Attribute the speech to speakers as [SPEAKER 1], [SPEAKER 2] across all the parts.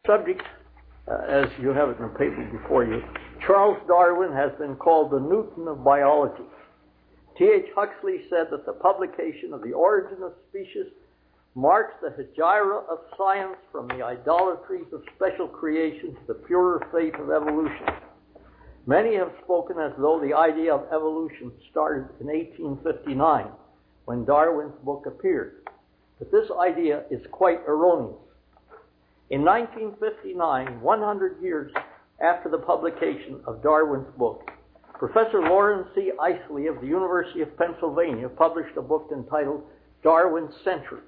[SPEAKER 1] Subject, as you have it in the paper before you, Charles Darwin has been called the Newton of biology. T.H. Huxley said that the publication of The Origin of Species marks the hegira of science from the idolatries of special creation to the purer faith of evolution. Many have spoken as though the idea of evolution started in 1859, when Darwin's book appeared. But this idea is quite erroneous. In 1959, 100 years after the publication of Darwin's book, Professor Lawrence C. Isley of the University of Pennsylvania published a book entitled Darwin's Century.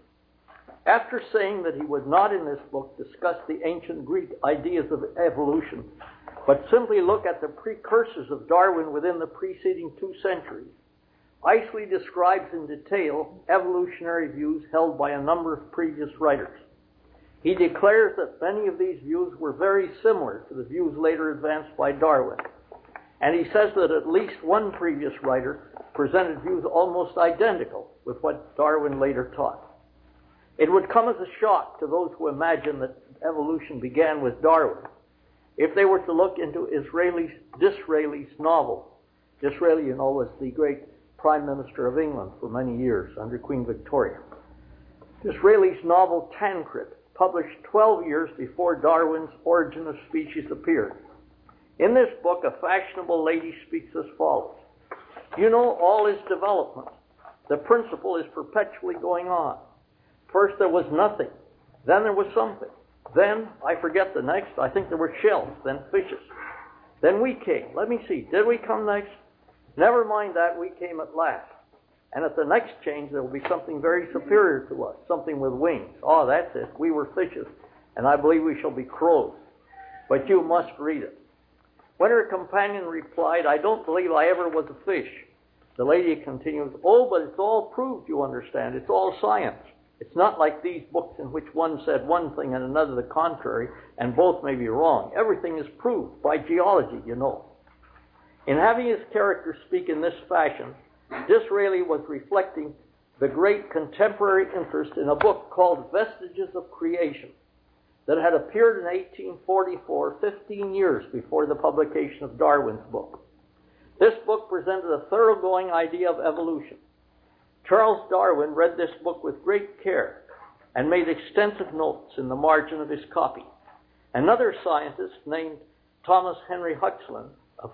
[SPEAKER 1] After saying that he would not in this book discuss the ancient Greek ideas of evolution, but simply look at the precursors of Darwin within the preceding 2 centuries, Isley describes in detail evolutionary views held by a number of previous writers. He declares that many of these views were very similar to the views later advanced by Darwin. And he says that at least one previous writer presented views almost identical with what Darwin later taught. It would come as a shock to those who imagine that evolution began with Darwin if they were to look into Disraeli's novel. Disraeli, you know, was the great Prime Minister of England for many years under Queen Victoria. Disraeli's novel Tancred, published 12 years before Darwin's Origin of Species appeared. In this book, a fashionable lady speaks as follows: "You know, all is development. The principle is perpetually going on. First there was nothing, then there was something. Then, I forget the next, I think there were shells, then fishes. Then we came. Let me see, did we come next? Never mind that, we came at last. And at the next change there will be something very superior to us, something with wings. Oh, that's it, we were fishes, and I believe we shall be crows. But you must read it." When her companion replied, "I don't believe I ever was a fish," the lady continues, "Oh, but it's all proved, you understand. It's all science. It's not like these books in which one said one thing and another the contrary, and both may be wrong. Everything is proved by geology, you know." In having his character speak in this fashion, Disraeli was reflecting the great contemporary interest in a book called Vestiges of Creation that had appeared in 1844, 15 years before the publication of Darwin's book. This book presented a thoroughgoing idea of evolution. Charles Darwin read this book with great care and made extensive notes in the margin of his copy. Another scientist named Thomas Henry Huxley, of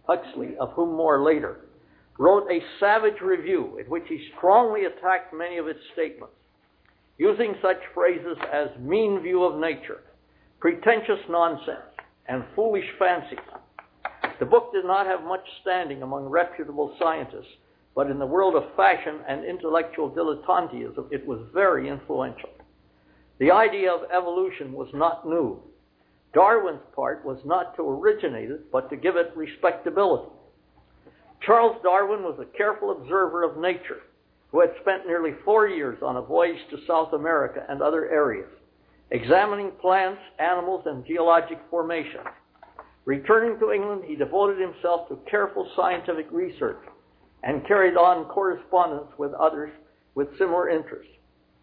[SPEAKER 1] whom more later, wrote a savage review in which he strongly attacked many of its statements, using such phrases as mean view of nature, pretentious nonsense, and foolish fancies. The book did not have much standing among reputable scientists, but in the world of fashion and intellectual dilettanteism, it was very influential. The idea of evolution was not new. Darwin's part was not to originate it, but to give it respectability. Charles Darwin was a careful observer of nature, who had spent nearly 4 years on a voyage to South America and other areas, examining plants, animals, and geologic formations. Returning to England, he devoted himself to careful scientific research and carried on correspondence with others with similar interests.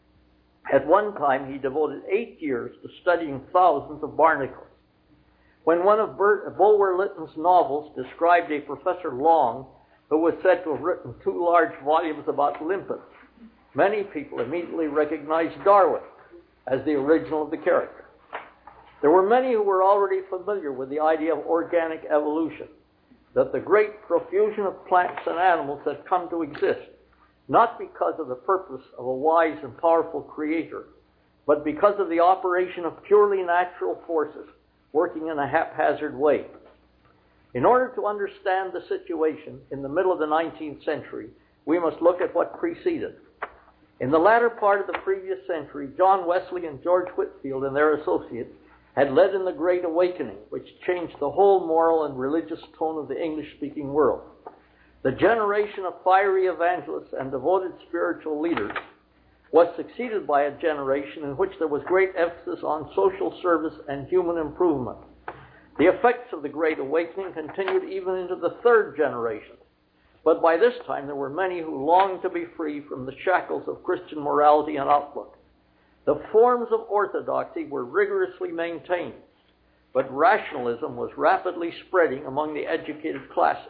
[SPEAKER 1] At one time, he devoted 8 years to studying thousands of barnacles. When one of Bulwer Lytton's novels described a Professor Long, who was said to have written 2 large volumes about limpets, many people immediately recognized Darwin as the original of the character. There were many who were already familiar with the idea of organic evolution, that the great profusion of plants and animals had come to exist, not because of the purpose of a wise and powerful creator, but because of the operation of purely natural forces working in a haphazard way. In order to understand the situation in the middle of the 19th century, we must look at what preceded. In the latter part of the previous century, John Wesley and George Whitefield and their associates had led in the Great Awakening, which changed the whole moral and religious tone of the English-speaking world. The generation of fiery evangelists and devoted spiritual leaders was succeeded by a generation in which there was great emphasis on social service and human improvement. The effects of the Great Awakening continued even into the 3rd generation, but by this time there were many who longed to be free from the shackles of Christian morality and outlook. The forms of orthodoxy were rigorously maintained, but rationalism was rapidly spreading among the educated classes.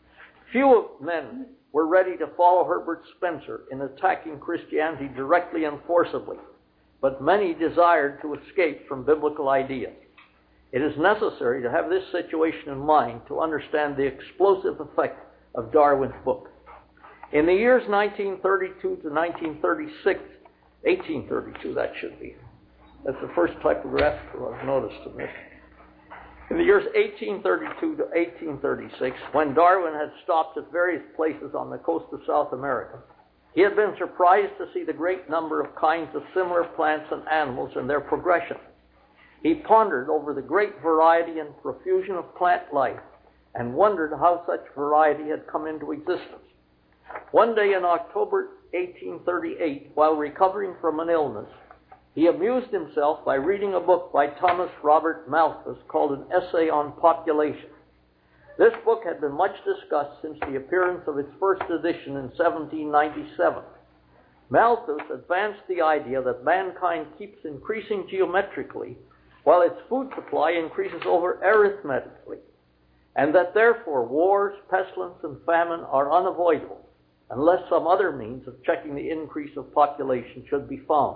[SPEAKER 1] Few men were ready to follow Herbert Spencer in attacking Christianity directly and forcibly, but many desired to escape from biblical ideas. It is necessary to have this situation in mind to understand the explosive effect of Darwin's book. In the years 1932 to 1936, 1832 that should be. That's the first typographical I've noticed in this. In the years 1832 to 1836, when Darwin had stopped at various places on the coast of South America, he had been surprised to see the great number of kinds of similar plants and animals and their progression. He pondered over the great variety and profusion of plant life and wondered how such variety had come into existence. One day in October 1838, while recovering from an illness, he amused himself by reading a book by Thomas Robert Malthus called An Essay on Population. This book had been much discussed since the appearance of its first edition in 1797. Malthus advanced the idea that mankind keeps increasing geometrically while its food supply increases over arithmetically, and that therefore wars, pestilence, and famine are unavoidable unless some other means of checking the increase of population should be found.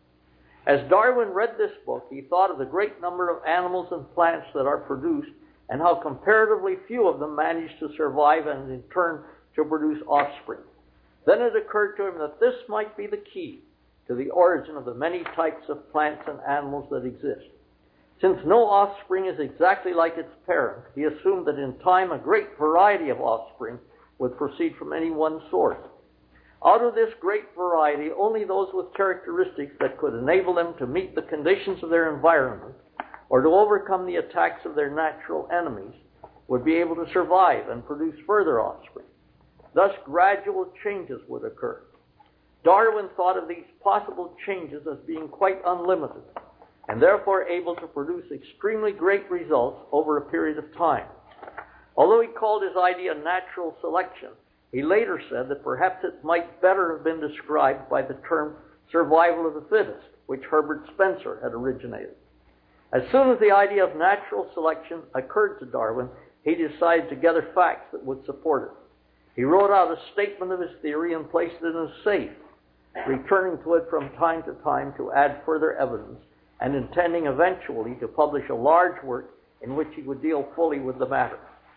[SPEAKER 1] As Darwin read this book, he thought of the great number of animals and plants that are produced and how comparatively few of them manage to survive and in turn to produce offspring. Then it occurred to him that this might be the key to the origin of the many types of plants and animals that exist. Since no offspring is exactly like its parent, he assumed that in time a great variety of offspring would proceed from any one source. Out of this great variety, only those with characteristics that could enable them to meet the conditions of their environment or to overcome the attacks of their natural enemies would be able to survive and produce further offspring. Thus, gradual changes would occur. Darwin thought of these possible changes as being quite unlimited and therefore able to produce extremely great results over a period of time. Although he called his idea natural selection, he later said that perhaps it might better have been described by the term survival of the fittest, which Herbert Spencer had originated. As soon as the idea of natural selection occurred to Darwin, he decided to gather facts that would support it. He wrote out a statement of his theory and placed it in a safe, returning to it from time to time to add further evidence, and intending eventually to publish a large work in which he would deal fully with the matter.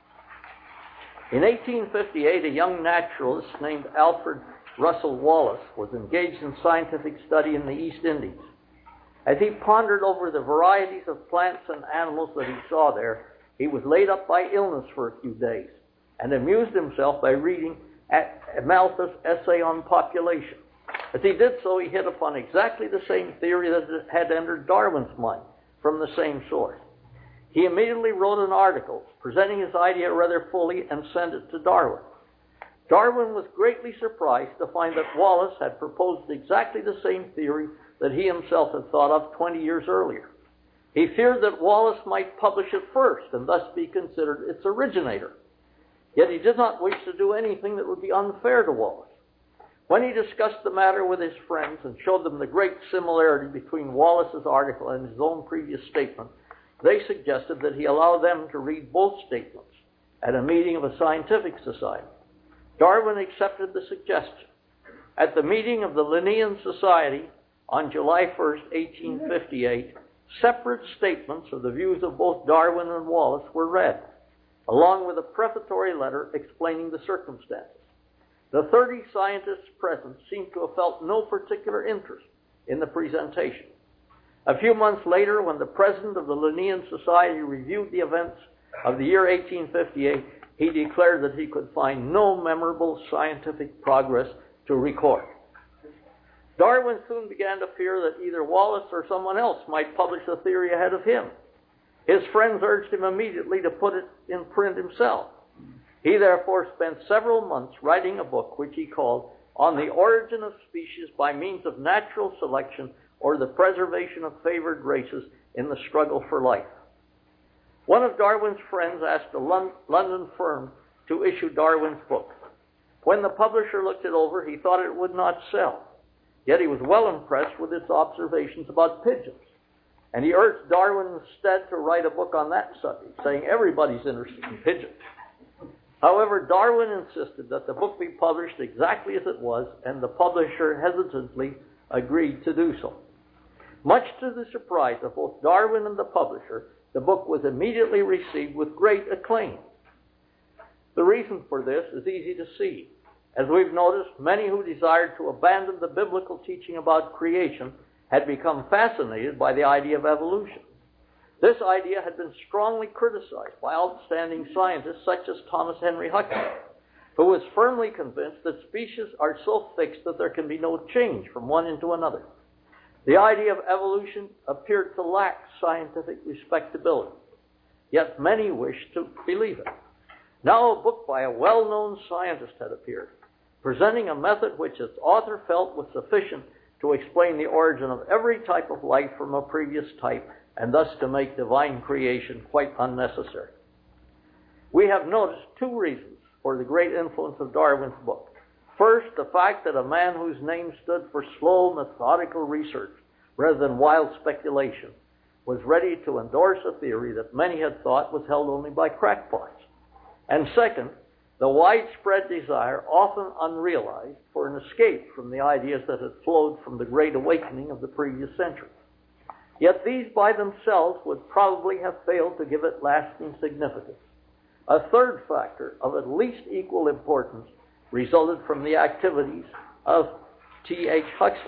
[SPEAKER 1] In 1858, a young naturalist named Alfred Russel Wallace was engaged in scientific study in the East Indies. As he pondered over the varieties of plants and animals that he saw there, he was laid up by illness for a few days and amused himself by reading Malthus' Essay on Population. As he did so, he hit upon exactly the same theory that had entered Darwin's mind from the same source. He immediately wrote an article presenting his idea rather fully and sent it to Darwin. Darwin was greatly surprised to find that Wallace had proposed exactly the same theory that he himself had thought of 20 years earlier. He feared that Wallace might publish it first and thus be considered its originator. Yet he did not wish to do anything that would be unfair to Wallace. When he discussed the matter with his friends and showed them the great similarity between Wallace's article and his own previous statement, they suggested that he allow them to read both statements at a meeting of a scientific society. Darwin accepted the suggestion. At the meeting of the Linnean Society on July 1st, 1858, separate statements of the views of both Darwin and Wallace were read, along with a prefatory letter explaining the circumstances. The 30 scientists present seemed to have felt no particular interest in the presentation. A few months later, when the president of the Linnean Society reviewed the events of the year 1858, he declared that he could find no memorable scientific progress to record. Darwin soon began to fear that either Wallace or someone else might publish the theory ahead of him. His friends urged him immediately to put it in print himself. He therefore spent several months writing a book which he called On the Origin of Species by Means of Natural Selection or the Preservation of Favored Races in the Struggle for Life. One of Darwin's friends asked a London firm to issue Darwin's book. When the publisher looked it over, he thought it would not sell. yet he was well impressed with its observations about pigeons. And he urged Darwin instead to write a book on that subject, saying everybody's interested in pigeons. However, Darwin insisted that the book be published exactly as it was, and the publisher hesitantly agreed to do so. Much to the surprise of both Darwin and the publisher, the book was immediately received with great acclaim. The reason for this is easy to see. As we've noticed, many who desired to abandon the biblical teaching about creation had become fascinated by the idea of evolution. This idea had been strongly criticized by outstanding scientists such as Thomas Henry Huxley, who was firmly convinced that species are so fixed that there can be no change from one into another. The idea of evolution appeared to lack scientific respectability, yet many wished to believe it. Now a book by a well-known scientist had appeared, presenting a method which its author felt was sufficient to explain the origin of every type of life from a previous type, and thus to make divine creation quite unnecessary. We have noticed two reasons for the great influence of Darwin's book. First, the fact that a man whose name stood for slow, methodical research rather than wild speculation was ready to endorse a theory that many had thought was held only by crackpots. And second, the widespread desire, often unrealized, for an escape from the ideas that had flowed from the Great Awakening of the previous century. Yet these by themselves would probably have failed to give it lasting significance. A third factor of at least equal importance resulted from the activities of T.H. Huxley.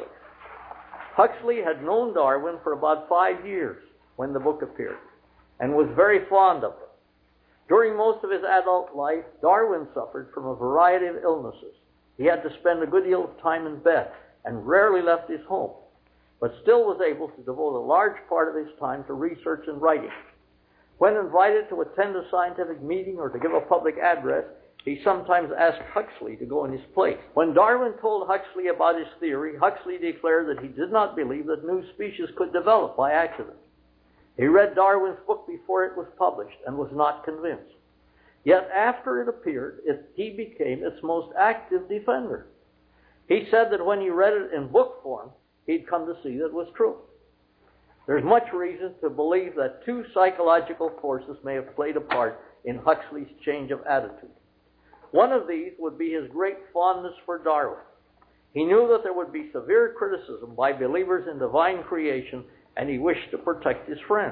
[SPEAKER 1] Huxley had known Darwin for about 5 years when the book appeared, and was very fond of him. During most of his adult life, Darwin suffered from a variety of illnesses. He had to spend a good deal of time in bed and rarely left his home, but still was able to devote a large part of his time to research and writing. When invited to attend a scientific meeting or to give a public address, he sometimes asked Huxley to go in his place. When Darwin told Huxley about his theory, Huxley declared that he did not believe that new species could develop by accident. He read Darwin's book before it was published and was not convinced. Yet after it appeared, he became its most active defender. He said that when he read it in book form, he'd come to see that it was true. There's much reason to believe that two psychological forces may have played a part in Huxley's change of attitude. One of these would be his great fondness for Darwin. He knew that there would be severe criticism by believers in divine creation, and he wished to protect his friend.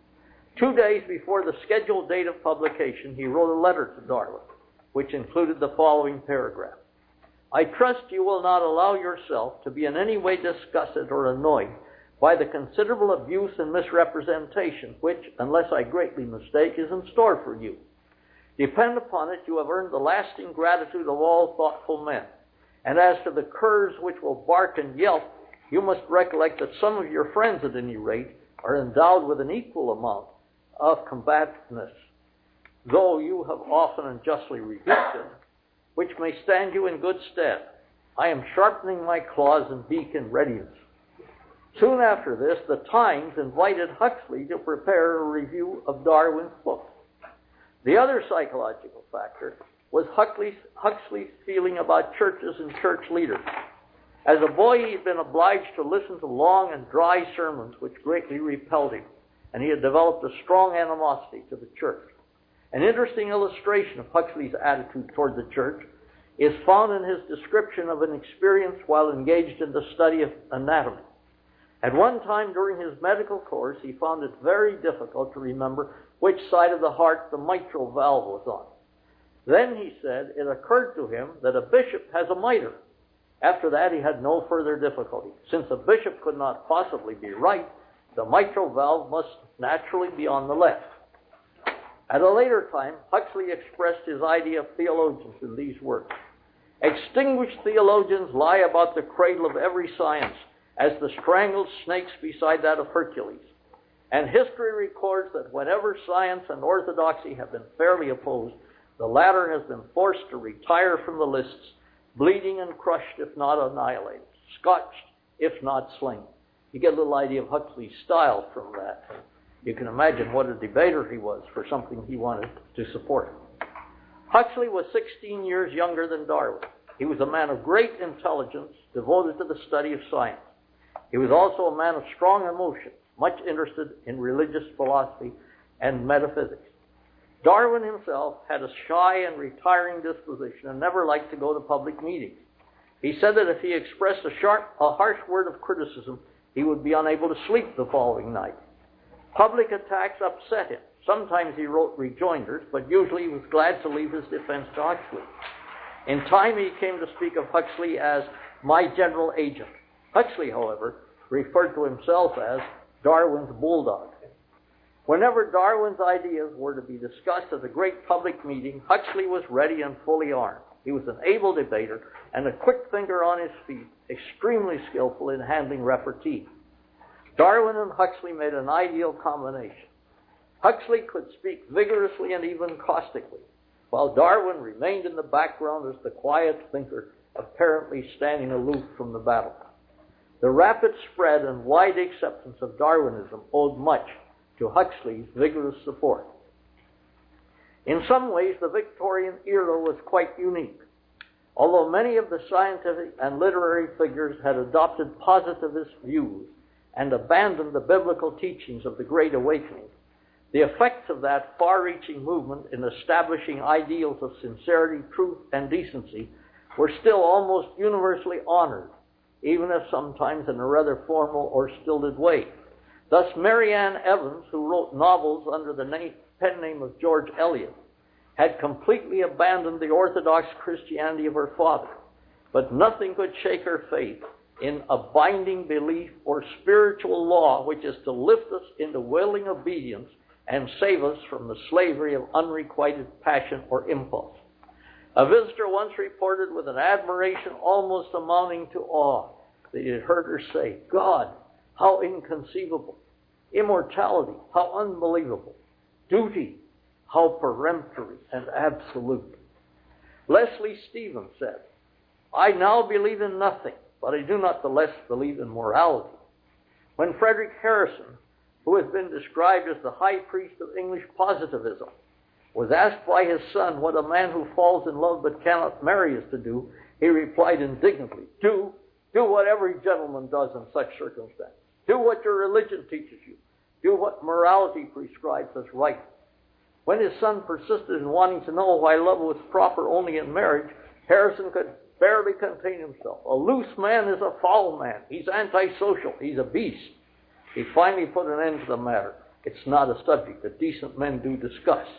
[SPEAKER 1] 2 days before the scheduled date of publication, he wrote a letter to Darwin, which included the following paragraph. I trust you will not allow yourself to be in any way disgusted or annoyed by the considerable abuse and misrepresentation which, unless I greatly mistake, is in store for you. Depend upon it, you have earned the lasting gratitude of all thoughtful men. And as to the curs which will bark and yelp, you must recollect that some of your friends, at any rate, are endowed with an equal amount of combativeness, though you have often and justly rebuked it, which may stand you in good stead. I am sharpening my claws and beak in readiness. Soon after this, the Times invited Huxley to prepare a review of Darwin's book. The other psychological factor was Huxley's feeling about churches and church leaders. As a boy, he had been obliged to listen to long and dry sermons which greatly repelled him, and he had developed a strong animosity to the church. An interesting illustration of Huxley's attitude toward the church is found in his description of an experience while engaged in the study of anatomy. At one time during his medical course, he found it very difficult to remember which side of the heart the mitral valve was on. Then, he said, it occurred to him that a bishop has a mitre. After that, he had no further difficulty. Since a bishop could not possibly be right, the mitral valve must naturally be on the left. At a later time, Huxley expressed his idea of theologians in these words. Extinguished theologians lie about the cradle of every science, as the strangled snakes beside that of Hercules. And history records that whenever science and orthodoxy have been fairly opposed, the latter has been forced to retire from the lists, bleeding and crushed if not annihilated, scotched if not slain. You get a little idea of Huxley's style from that. You can imagine what a debater he was for something he wanted to support. Huxley was 16 years younger than Darwin. He was a man of great intelligence, devoted to the study of science. He was also a man of strong emotion, much interested in religious philosophy and metaphysics. Darwin himself had a shy and retiring disposition and never liked to go to public meetings. He said that if he expressed a harsh word of criticism, he would be unable to sleep the following night. Public attacks upset him. Sometimes he wrote rejoinders, but usually he was glad to leave his defense to Huxley. In time, he came to speak of Huxley as my general agent. Huxley, however, referred to himself as Darwin's bulldog. Whenever Darwin's ideas were to be discussed at a great public meeting, Huxley was ready and fully armed. He was an able debater and a quick thinker on his feet, extremely skillful in handling repartee. Darwin and Huxley made an ideal combination. Huxley could speak vigorously and even caustically, while Darwin remained in the background as the quiet thinker, apparently standing aloof from the battle. The rapid spread and wide acceptance of Darwinism owed much to Huxley's vigorous support. In some ways, the Victorian era was quite unique. Although many of the scientific and literary figures had adopted positivist views and abandoned the biblical teachings of the Great Awakening, the effects of that far-reaching movement in establishing ideals of sincerity, truth, and decency were still almost universally honored, even if sometimes in a rather formal or stilted way. Thus, Mary Ann Evans, who wrote novels under the pen name of George Eliot, had completely abandoned the orthodox Christianity of her father, but nothing could shake her faith in a binding belief or spiritual law which is to lift us into willing obedience and save us from the slavery of unrequited passion or impulse. A visitor once reported with an admiration almost amounting to awe that he had heard her say, "God, how inconceivable. Immortality, how unbelievable. Duty, how peremptory and absolute." Leslie Stephen said, "I now believe in nothing, but I do not the less believe in morality." When Frederick Harrison, who has been described as the high priest of English positivism, was asked by his son what a man who falls in love but cannot marry is to do, he replied indignantly, Do what every gentleman does in such circumstances. Do what your religion teaches you. Do what morality prescribes as right. When his son persisted in wanting to know why love was proper only in marriage, Harrison could barely contain himself. "A loose man is a foul man. He's antisocial. He's a beast." He finally put an end to the matter. It's not a subject that decent men do discuss.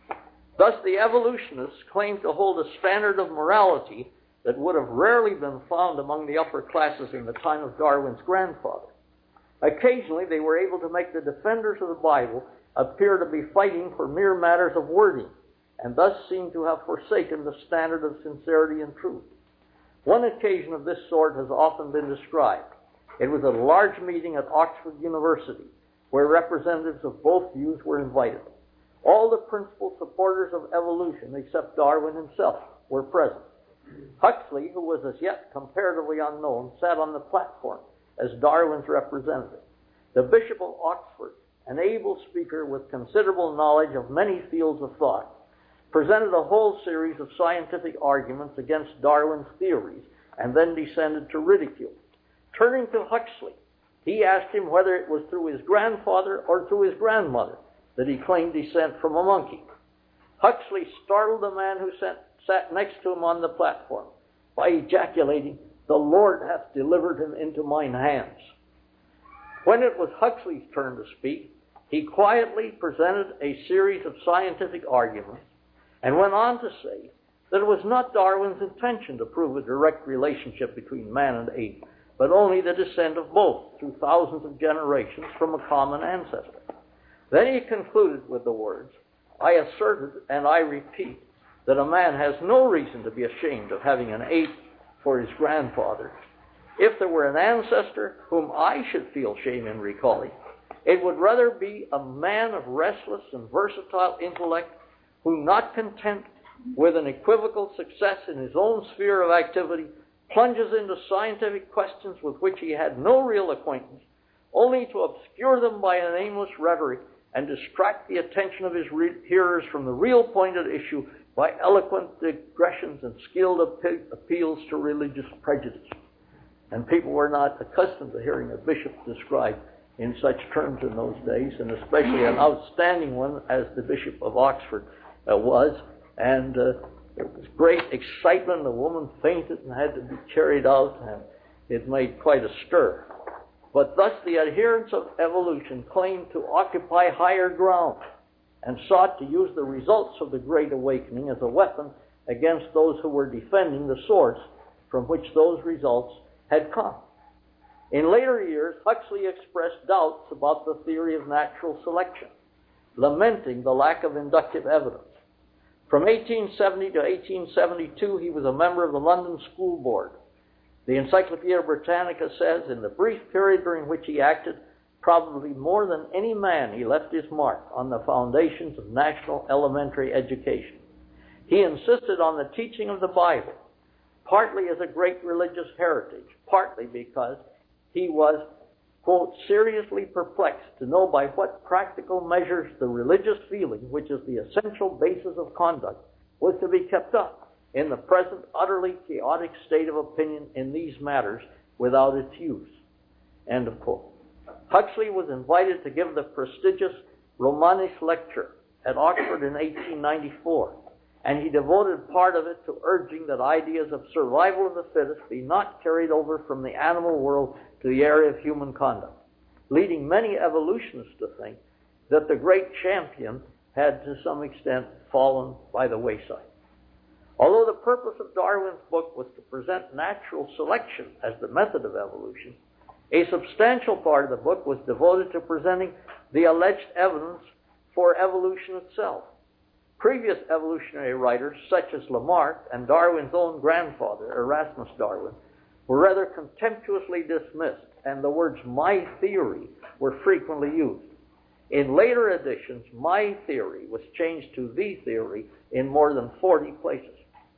[SPEAKER 1] Thus, the evolutionists claimed to hold a standard of morality that would have rarely been found among the upper classes in the time of Darwin's grandfather. Occasionally, they were able to make the defenders of the Bible appear to be fighting for mere matters of wording, and thus seem to have forsaken the standard of sincerity and truth. One occasion of this sort has often been described. It was at a large meeting at Oxford University, where representatives of both views were invited. All the principal supporters of evolution, except Darwin himself, were present. Huxley, who was as yet comparatively unknown, sat on the platform as Darwin's representative. The Bishop of Oxford, an able speaker with considerable knowledge of many fields of thought, presented a whole series of scientific arguments against Darwin's theories and then descended to ridicule. Turning to Huxley, he asked him whether it was through his grandfather or through his grandmother that he claimed descent from a monkey. Huxley startled the man who sat next to him on the platform by ejaculating, "The Lord hath delivered him into mine hands." When it was Huxley's turn to speak, he quietly presented a series of scientific arguments and went on to say that it was not Darwin's intention to prove a direct relationship between man and ape, but only the descent of both through thousands of generations from a common ancestor. Then he concluded with the words, "I asserted, and I repeat, that a man has no reason to be ashamed of having an ape for his grandfather. If there were an ancestor whom I should feel shame in recalling, it would rather be a man of restless and versatile intellect who, not content with an equivocal success in his own sphere of activity, plunges into scientific questions with which he had no real acquaintance, only to obscure them by an aimless rhetoric and distract the attention of his hearers from the real point at issue by eloquent digressions and skilled appeals to religious prejudice. And people were not accustomed to hearing a bishop described in such terms in those days, and especially an outstanding one as the Bishop of Oxford was. And there was great excitement. The woman fainted and had to be carried out, and it made quite a stir. But thus the adherents of evolution claimed to occupy higher ground and sought to use the results of the Great Awakening as a weapon against those who were defending the source from which those results had come. In later years, Huxley expressed doubts about the theory of natural selection, lamenting the lack of inductive evidence. From 1870 to 1872, he was a member of the London School Board. The Encyclopedia Britannica says, in the brief period during which he acted, probably more than any man, he left his mark on the foundations of national elementary education. He insisted on the teaching of the Bible, partly as a great religious heritage, partly because he was, quote, seriously perplexed to know by what practical measures the religious feeling, which is the essential basis of conduct, was to be kept up in the present utterly chaotic state of opinion in these matters without its use. End of quote. Huxley was invited to give the prestigious Romanes lecture at Oxford in 1894, and he devoted part of it to urging that ideas of survival of the fittest be not carried over from the animal world to the area of human conduct, leading many evolutionists to think that the great champion had to some extent fallen by the wayside. Although the purpose of Darwin's book was to present natural selection as the method of evolution, a substantial part of the book was devoted to presenting the alleged evidence for evolution itself. Previous evolutionary writers, such as Lamarck and Darwin's own grandfather, Erasmus Darwin, were rather contemptuously dismissed, and the words "my theory" were frequently used. In later editions, "my theory" was changed to "the theory" in more than 40 places.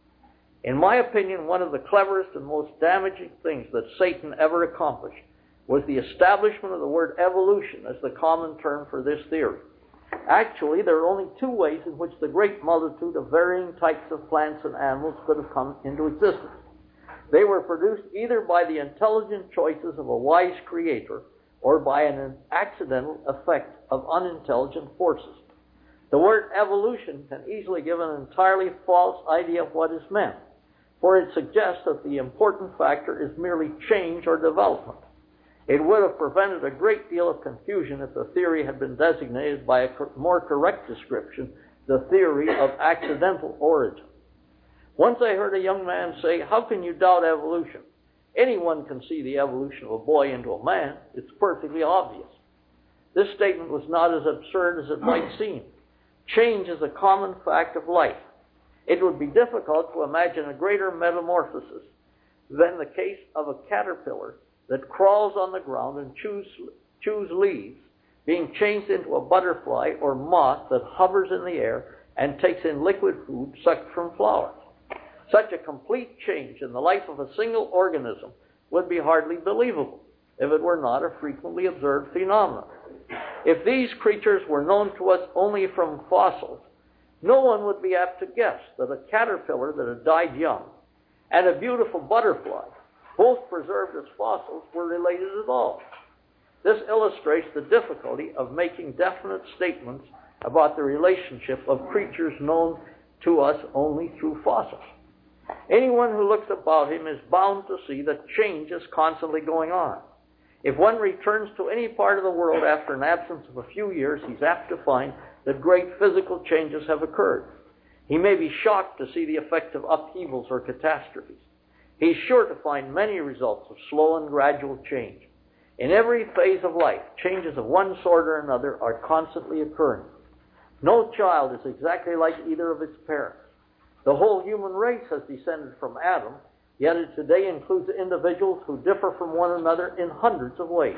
[SPEAKER 1] In my opinion, one of the cleverest and most damaging things that Satan ever accomplished was the establishment of the word evolution as the common term for this theory. Actually, there are only two ways in which the great multitude of varying types of plants and animals could have come into existence. They were produced either by the intelligent choices of a wise creator or by an accidental effect of unintelligent forces. The word evolution can easily give an entirely false idea of what is meant, for it suggests that the important factor is merely change or development. It would have prevented a great deal of confusion if the theory had been designated by a more correct description, the theory of accidental origin. Once I heard a young man say, "How can you doubt evolution? Anyone can see the evolution of a boy into a man. It's perfectly obvious." This statement was not as absurd as it might seem. Change is a common fact of life. It would be difficult to imagine a greater metamorphosis than the case of a caterpillar that crawls on the ground and chews leaves, being changed into a butterfly or moth that hovers in the air and takes in liquid food sucked from flowers. Such a complete change in the life of a single organism would be hardly believable if it were not a frequently observed phenomenon. If these creatures were known to us only from fossils, no one would be apt to guess that a caterpillar that had died young and a beautiful butterfly, both preserved as fossils, were related at all. This illustrates the difficulty of making definite statements about the relationship of creatures known to us only through fossils. Anyone who looks about him is bound to see that change is constantly going on. If one returns to any part of the world after an absence of a few years, he's apt to find that great physical changes have occurred. He may be shocked to see the effect of upheavals or catastrophes. He's sure to find many results of slow and gradual change. In every phase of life, changes of one sort or another are constantly occurring. No child is exactly like either of its parents. The whole human race has descended from Adam, yet it today includes individuals who differ from one another in hundreds of ways.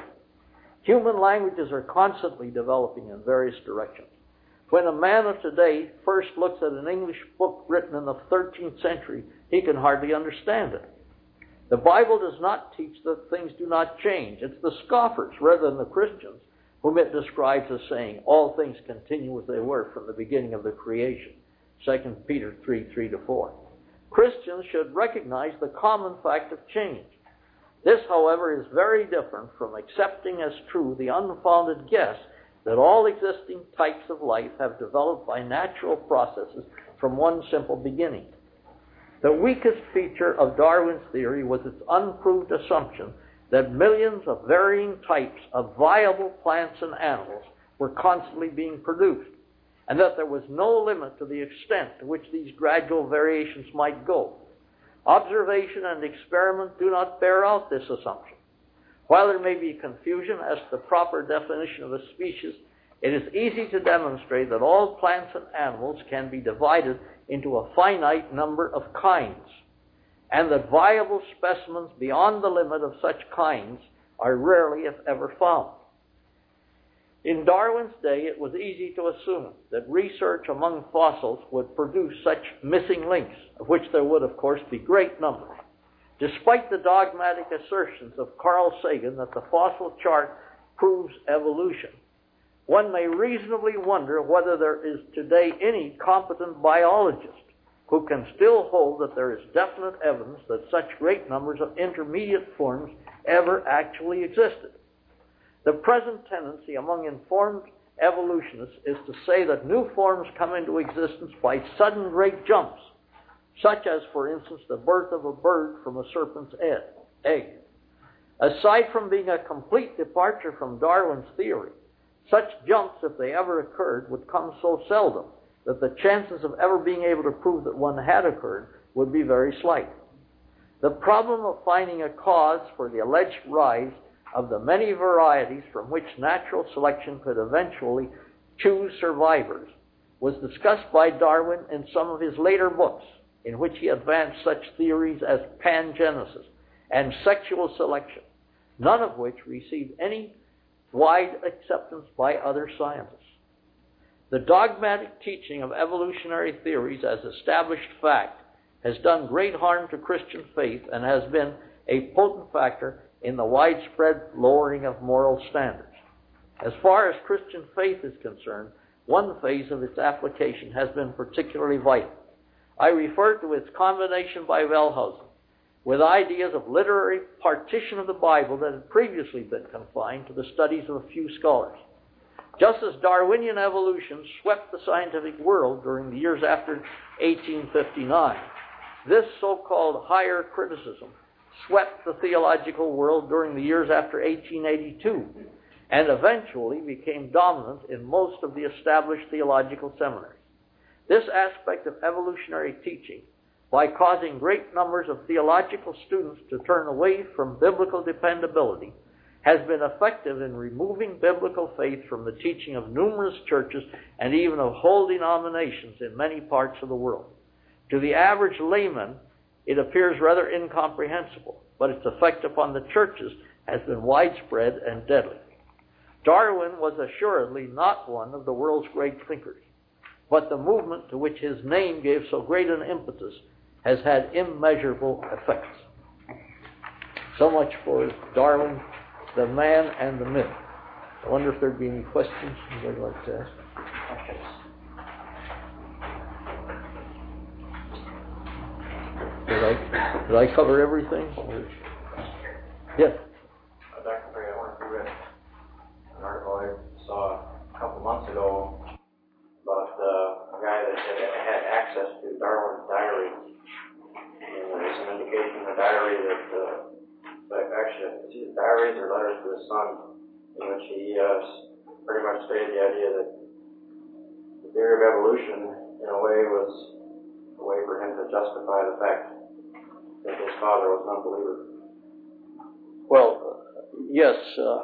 [SPEAKER 1] Human languages are constantly developing in various directions. When a man of today first looks at an English book written in the 13th century, he can hardly understand it. The Bible does not teach that things do not change. It's the scoffers, rather than the Christians, whom it describes as saying, all things continue as they were from the beginning of the creation. 2 Peter 3:3-4. Christians should recognize the common fact of change. This, however, is very different from accepting as true the unfounded guess that all existing types of life have developed by natural processes from one simple beginning. The weakest feature of Darwin's theory was its unproved assumption that millions of varying types of viable plants and animals were constantly being produced, and that there was no limit to the extent to which these gradual variations might go. Observation and experiment do not bear out this assumption. While there may be confusion as to the proper definition of a species, it is easy to demonstrate that all plants and animals can be divided into a finite number of kinds, and that viable specimens beyond the limit of such kinds are rarely, if ever, found. In Darwin's day, it was easy to assume that research among fossils would produce such missing links, of which there would, of course, be great numbers. Despite the dogmatic assertions of Carl Sagan that the fossil chart proves evolution, one may reasonably wonder whether there is today any competent biologist who can still hold that there is definite evidence that such great numbers of intermediate forms ever actually existed. The present tendency among informed evolutionists is to say that new forms come into existence by sudden great jumps, such as, for instance, the birth of a bird from a serpent's egg. Aside from being a complete departure from Darwin's theory, such jumps, if they ever occurred, would come so seldom that the chances of ever being able to prove that one had occurred would be very slight. The problem of finding a cause for the alleged rise of the many varieties from which natural selection could eventually choose survivors was discussed by Darwin in some of his later books, in which he advanced such theories as pangenesis and sexual selection, none of which received any wide acceptance by other scientists. The dogmatic teaching of evolutionary theories as established fact has done great harm to Christian faith and has been a potent factor in the widespread lowering of moral standards. As far as Christian faith is concerned, one phase of its application has been particularly vital. I refer to its combination by Wellhausen with ideas of literary partition of the Bible that had previously been confined to the studies of a few scholars. Just as Darwinian evolution swept the scientific world during the years after 1859, this so-called higher criticism swept the theological world during the years after 1882 and eventually became dominant in most of the established theological seminaries. This aspect of evolutionary teaching, by causing great numbers of theological students to turn away from biblical dependability, has been effective in removing biblical faith from the teaching of numerous churches and even of whole denominations in many parts of the world. To the average layman, it appears rather incomprehensible, but its effect upon the churches has been widespread and deadly. Darwin was assuredly not one of the world's great thinkers, but the movement to which his name gave so great an impetus has had immeasurable effects. So much for Darwin, the man and the myth. I wonder if there'd be any questions you'd like to ask. Did I cover everything? Yes.
[SPEAKER 2] Dr. Perry, I wanted to read an article I saw a couple months ago about a guy that had access to Darwin's diary. And there's some indication in the diary that actually it's either diaries or letters to his son, in which he pretty much stated the idea that the theory of evolution, in a way, was a way for him to justify the fact that his father was an unbeliever.
[SPEAKER 1] Well, yes.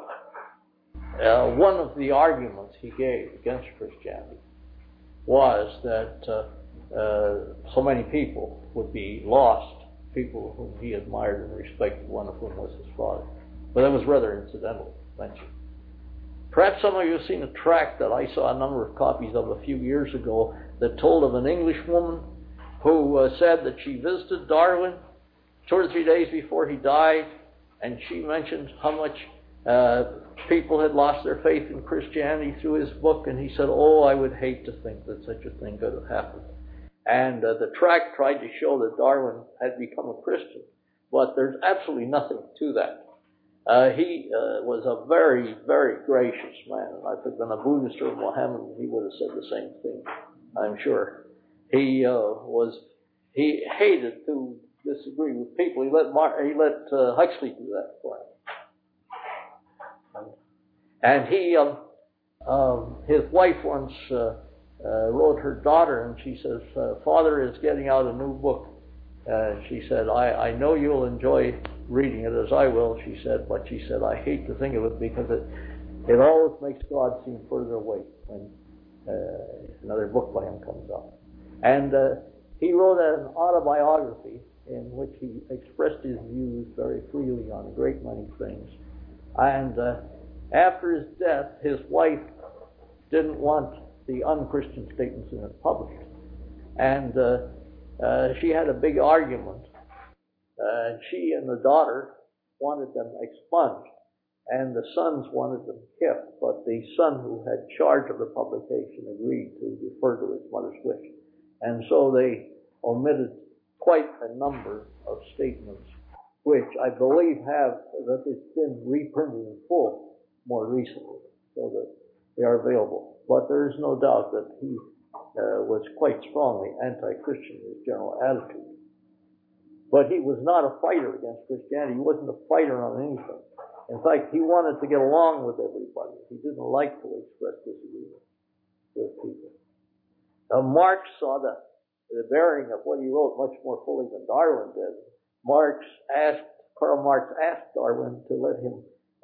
[SPEAKER 1] One of the arguments he gave against Christianity was that so many people would be lost, people whom he admired and respected, one of whom was his father. But that was rather incidental mentioned. Perhaps some of you have seen a tract that I saw a number of copies of a few years ago that told of an English woman who said that she visited Darwin 2 or 3 days before he died, and she mentioned how much People had lost their faith in Christianity through his book, and he said, "Oh, I would hate to think that such a thing could have happened." And the tract tried to show that Darwin had become a Christian, but there's absolutely nothing to that. He was a very, very gracious man. If he'd been a Buddhist or a Mohammedan, he would have said the same thing, I'm sure. He hated to disagree with people. He let Huxley do that for him. And his wife once wrote her daughter, and she says, "Father is getting out a new book." She said, I know you'll enjoy reading it as I will, she said, but she said, I hate to think of it because it always makes God seem further away when another book by him comes out. And he wrote an autobiography in which he expressed his views very freely on a great many things. And after his death, his wife didn't want the unchristian statements in it published. And she had a big argument. She and the daughter wanted them expunged, and the sons wanted them kept, but the son who had charge of the publication agreed to defer to his mother's wish. And so they omitted quite a number of statements, which I believe that it's been reprinted in full more recently, so that they are available. But there is no doubt that he was quite strongly anti-Christian in his general attitude. But he was not a fighter against Christianity. He wasn't a fighter on anything. In fact, he wanted to get along with everybody. He didn't like to express disagreement with people. Marx saw the bearing of what he wrote much more fully than Darwin did. Karl Marx asked Darwin to let him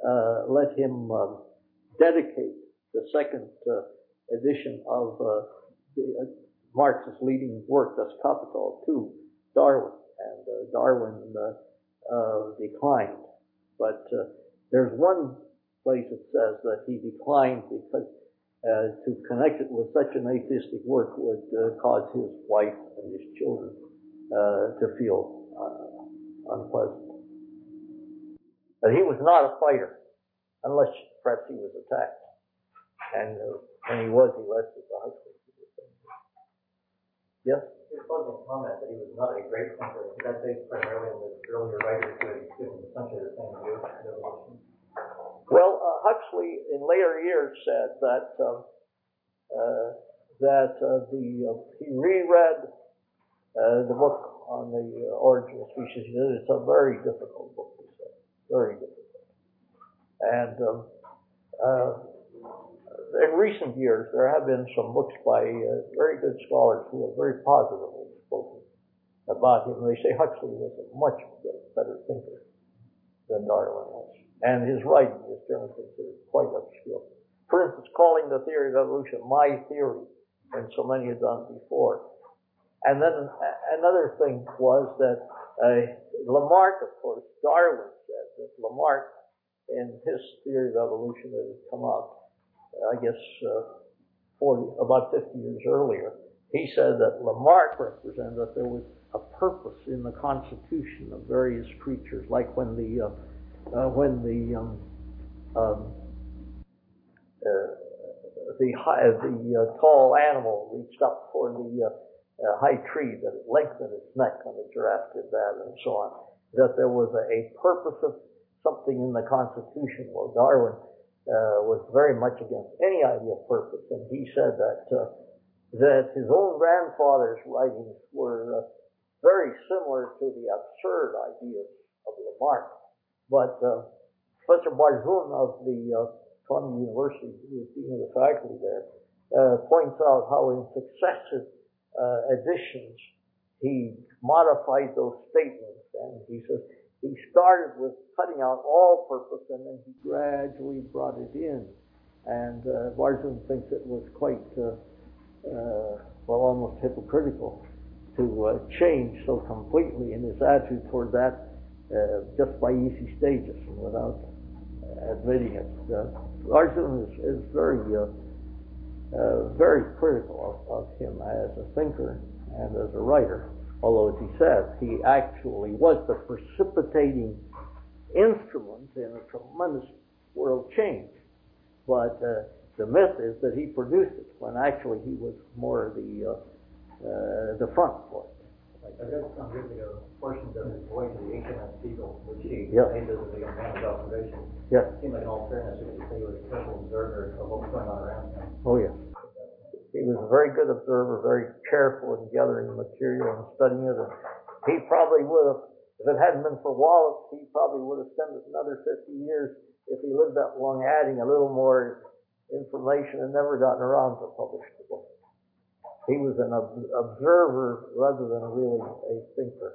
[SPEAKER 1] dedicate the second edition of Marx's leading work, Das Kapital, to Darwin. And Darwin declined. But there's one place that says that he declined because to connect it with such an atheistic work would cause his wife and his children to feel unpleasant. But he was not a fighter, unless perhaps he was attacked. And when he was, he left the Huxley. Yes?
[SPEAKER 2] Your closing comment that he was not a great thinker, is that based primarily on the earlier writers who had given essentially the same view of evolution?
[SPEAKER 1] Well, Huxley in later years said that he reread the book on the origin of species. He said it's a very difficult book, he said. Very difficult. And in recent years, there have been some books by very good scholars who have very positively spoken about him. They say Huxley was a much better thinker than Darwin was. And his writing is generally considered quite obscure. For instance, calling the theory of evolution my theory, when so many had done it before. And then another thing was that Lamarck, of course, Darwin said that Lamarck, in his theory of evolution that had come out, I guess about 50 years earlier, he said that Lamarck represented that there was a purpose in the constitution of various creatures, like when the tall animal reached up for the high tree, that it lengthened its neck when the giraffe did that, and so on. That there was a purpose of something in the constitution. Well, Darwin was very much against any idea of purpose, and he said that his own grandfather's writings were very similar to the absurd ideas of Lamarck. But Professor Barzun of the Columbia University, who is dean of the faculty there, points out how in successive editions he modified those statements, and he says he started with cutting out all purpose, and then he gradually brought it in. And Barzun thinks it was quite, almost hypocritical to change so completely in his attitude toward that just by easy stages and without admitting it. Barzun is very, very critical of him as a thinker and as a writer. Although, as he says, he actually was the precipitating instrument in a tremendous world change. But the myth is that he produced it, when actually he was more the front for it.
[SPEAKER 3] I read some years ago portions of his voyage to the HMS Beagle, which he
[SPEAKER 1] Yes.
[SPEAKER 3] made as a managed observation.
[SPEAKER 1] Yes.
[SPEAKER 3] It seemed like, in all fairness, you could say he was a careful observer of what was going on around him.
[SPEAKER 1] Oh, yes. He was a very good observer, very careful in gathering the material and studying it. And he probably would have, if it hadn't been for Wallace, he probably would have spent another 50 years, if he lived that long, adding a little more information and never gotten around to publish the book. He was an observer rather than really a thinker.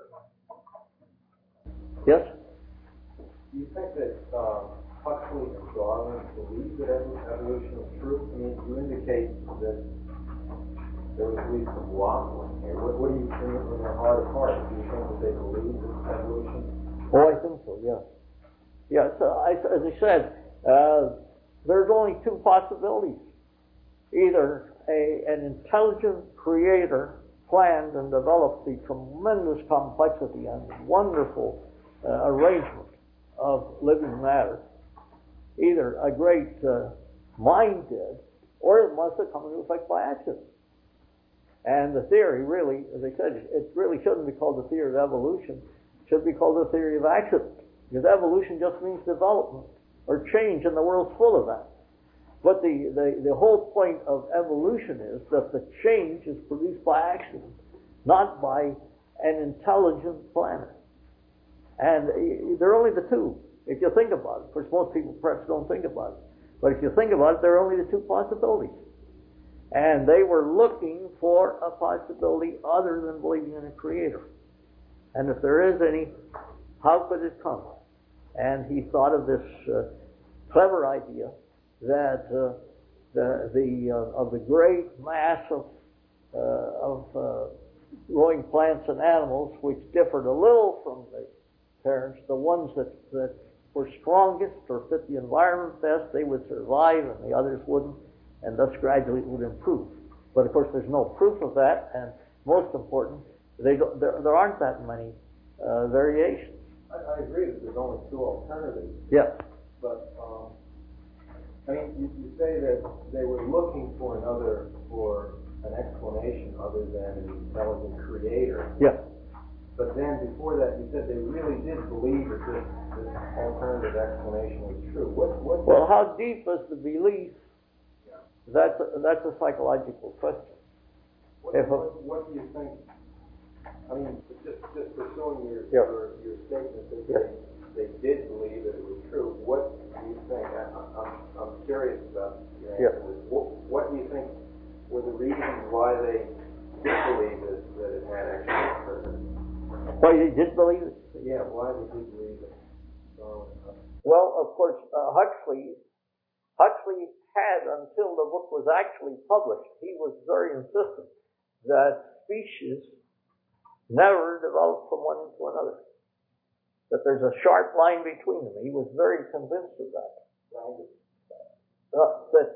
[SPEAKER 1] Yes?
[SPEAKER 4] Do you think that Huxley and Darwin believed that evolution was true? I mean, you indicate that there was at least some waffling here. What do you think in their heart of hearts? Do you think that they believed in evolution?
[SPEAKER 1] Oh, I think so, yes. Yes, as I said, there's only two possibilities. Either an intelligent creator planned and developed the tremendous complexity and wonderful arrangement of living matter. Either a great mind did, or it must have come into effect by accident. And the theory really, as I said, it really shouldn't be called the theory of evolution. It should be called the theory of accident. Because evolution just means development or change, and the world's full of that. But the whole point of evolution is that the change is produced by accident, not by an intelligent planner. And they're only the two, if you think about it. Of course, most people perhaps don't think about it. But if you think about it, there are only the two possibilities. And they were looking for a possibility other than believing in a creator. And if there is any, how could it come? And he thought of this clever idea that of the great mass of growing plants and animals, which differed a little from the parents, the ones that were strongest or fit the environment best, they would survive, and the others wouldn't, and thus gradually it would improve. But of course, there's no proof of that, and most important, there aren't that many variations.
[SPEAKER 4] I agree that there's only two alternatives.
[SPEAKER 1] Yeah.
[SPEAKER 4] But, I mean, you say that they were looking for an explanation other than an intelligent creator.
[SPEAKER 1] Yeah.
[SPEAKER 4] But then before that, you said they really did believe that this alternative explanation was true.
[SPEAKER 1] Well, how deep is the belief? That's a psychological question.
[SPEAKER 4] What do you think? I mean, just pursuing your statement that they did believe that it was true. What do you think? I'm curious about your answer. Yeah. What do you think were the reasons why they did believe that it had actually occurred?
[SPEAKER 1] Why they did believe it?
[SPEAKER 4] Yeah, why did they believe it?
[SPEAKER 1] Well, of course, Huxley had, until the book was actually published, he was very insistent that species never develop from one into another. That there's a sharp line between them. He was very convinced of that. That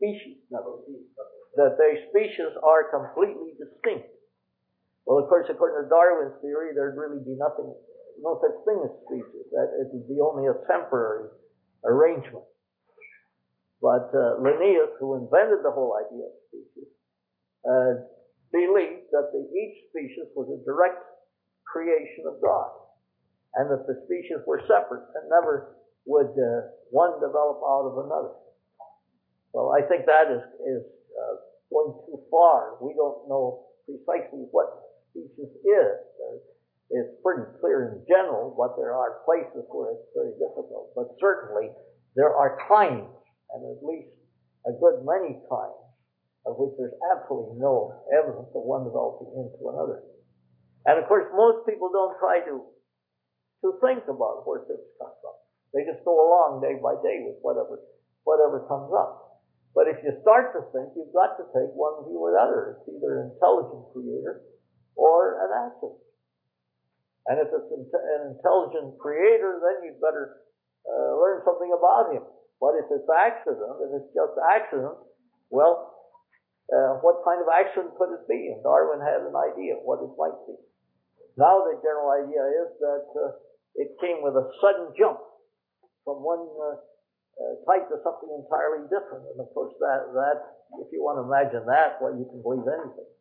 [SPEAKER 1] species are completely distinct. Well, of course, according to Darwin's theory, there'd really be no such thing as species. That it would be only a temporary arrangement. But Linnaeus, who invented the whole idea of species, believed that each species was a direct creation of God, and that the species were separate and never would one develop out of another. Well, I think that is going too far. We don't know precisely what species is. It's pretty clear in general, but there are places where it's very difficult. But certainly there are kinds, and at least a good many kinds, of which there's absolutely no evidence of one developing into another. And of course, most people don't try to think about where things come from. They just go along day by day with whatever comes up. But if you start to think, you've got to take one view or the other. It's either an intelligent creator or an accident. And if it's an intelligent creator, then you'd better learn something about him. But if it's just accident, well, what kind of accident could it be? And Darwin had an idea of what it might be. Now the general idea is that it came with a sudden jump from one tied to something entirely different. And of course, that if you want to imagine that, well, you can believe anything.